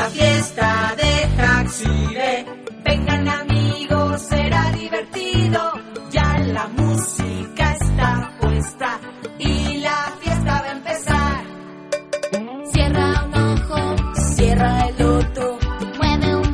la fiesta de Jaxire. Vengan amigos, será divertido.